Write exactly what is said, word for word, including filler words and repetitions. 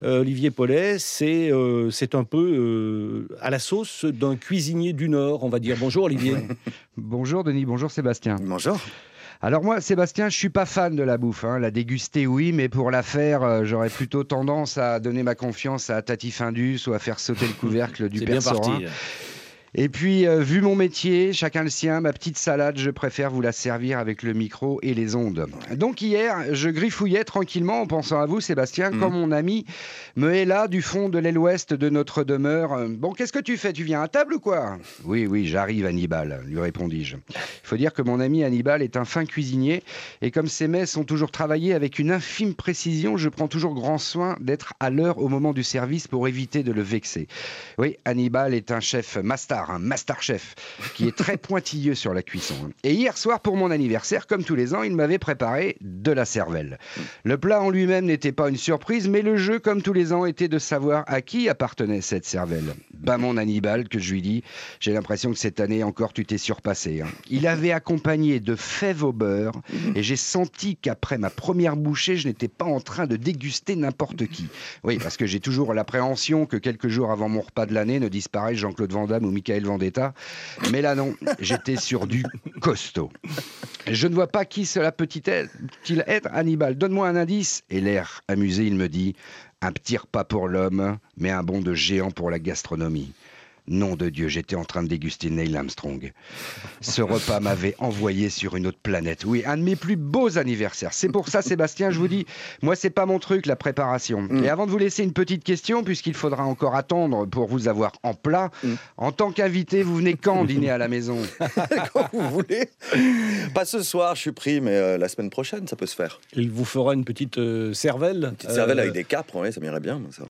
Euh, Olivier Paulet, c'est euh, c'est un peu euh, à la sauce d'un cuisinier du Nord, on va dire. Bonjour Olivier. Ouais. Bonjour Denis, bonjour Sébastien. Bonjour. Alors moi, Sébastien, je suis pas fan de la bouffe. Hein. La déguster, oui, mais pour la faire, euh, j'aurais plutôt tendance à donner ma confiance à Tati Findus ou à faire sauter le couvercle du C'est Père bien parti. Saurin. Et puis, euh, vu mon métier, chacun le sien, ma petite salade, je préfère vous la servir avec le micro et les ondes. Donc hier, je griffouillais tranquillement en pensant à vous, Sébastien, Mmh. quand mon ami me héla du fond de l'aile ouest de notre demeure. Euh, Bon, qu'est-ce que tu fais? Tu viens à table ou quoi? Oui, oui, j'arrive, Hannibal, lui répondis-je. Il faut dire que mon ami Hannibal est un fin cuisinier, et comme ses mets sont toujours travaillés avec une infime précision, je prends toujours grand soin d'être à l'heure au moment du service pour éviter de le vexer. Oui, Hannibal est un chef master, un master chef, qui est très pointilleux sur la cuisson. Et hier soir, pour mon anniversaire, comme tous les ans, il m'avait préparé de la cervelle. Le plat en lui-même n'était pas une surprise, mais le jeu, comme tous les ans, était de savoir à qui appartenait cette cervelle. Ben mon Hannibal, que je lui dis, j'ai l'impression que cette année encore tu t'es surpassé. Hein. Il avait accompagné de fèves au beurre, et j'ai senti qu'après ma première bouchée, je n'étais pas en train de déguster n'importe qui. Oui, parce que j'ai toujours l'appréhension que quelques jours avant mon repas de l'année ne disparaisse Jean-Claude Van Damme ou Michael Vendetta. Mais là non, j'étais sur du costaud. Je ne vois pas qui cela peut-il être, Hannibal. Donne-moi un indice. Et l'air amusé, il me dit, un petit repas pour l'homme, mais un bond de géant pour la gastronomie. Nom de Dieu, j'étais en train de déguster Neil Armstrong. Ce repas m'avait envoyé sur une autre planète. Oui, un de mes plus beaux anniversaires. C'est pour ça, Sébastien, je vous dis, moi, c'est pas mon truc, la préparation. Mm. Et avant de vous laisser une petite question, puisqu'il faudra encore attendre pour vous avoir en plat, Mm. en tant qu'invité, vous venez quand dîner à la maison? Quand vous voulez. Pas ce soir, je suis pris, mais euh, la semaine prochaine, ça peut se faire. Il vous fera une petite euh, cervelle. Une petite cervelle euh, avec des capres, ouais, ça m'irait bien, ça.